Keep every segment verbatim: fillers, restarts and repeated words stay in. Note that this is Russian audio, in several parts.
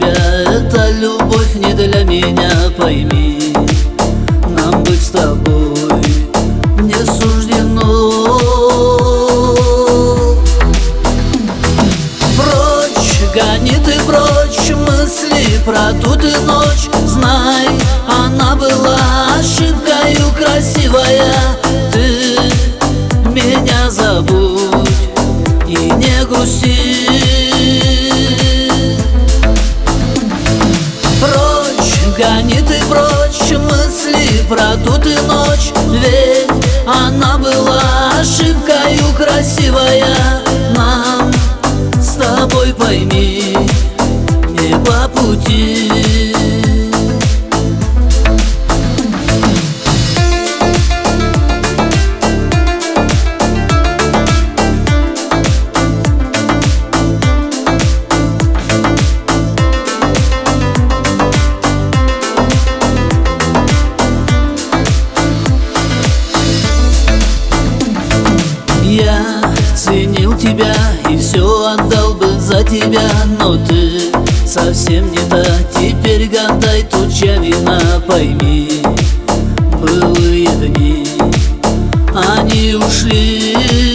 красивая, эта любовь не для меня, пойми. Нам быть с тобой не суждено. Прочь, гони ты прочь мысли про ту ты ночь. Знай, она была ошибкою красивая. Ты меня забудь и не грусти. Гони ты прочь мысли про ту ты ночь. Ведь она была ошибкою красивая. Нам с тобой, пойми, не по пути. Я ценил тебя и все отдал бы за тебя, но ты совсем не та. Теперь гадай, тут чья вина, пойми. Былые дни, они ушли.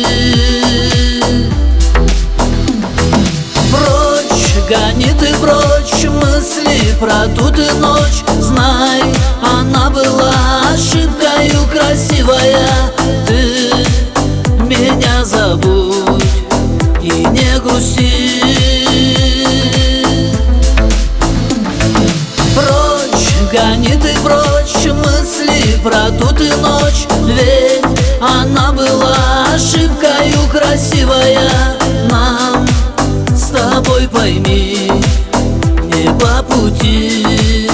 Прочь, гони ты прочь мысли про ту ты ночь. Знай, она была ошибкою красивая. Ты меня забудь и не грусти. Прочь, гони ты прочь мысли про ту ты ночь. Ведь она была ошибкою красивая. Нам с тобой, пойми, не по пути.